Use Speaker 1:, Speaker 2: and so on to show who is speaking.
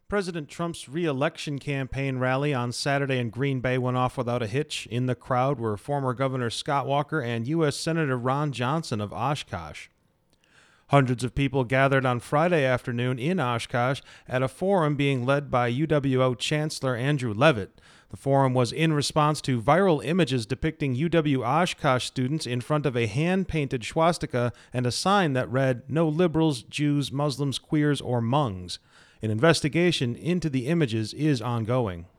Speaker 1: President Trump's re-election campaign rally on Saturday in Green Bay went off without a hitch. In the crowd were former Governor Scott Walker and U.S. Senator Ron Johnson of Oshkosh. Hundreds of people gathered on Friday afternoon in Oshkosh at a forum being led by UWO Chancellor Andrew Levitt. The forum was in response to viral images depicting UW Oshkosh students in front of a hand-painted swastika and a sign that read, "No liberals, Jews, Muslims, queers, or Hmongs." An investigation into the images is ongoing.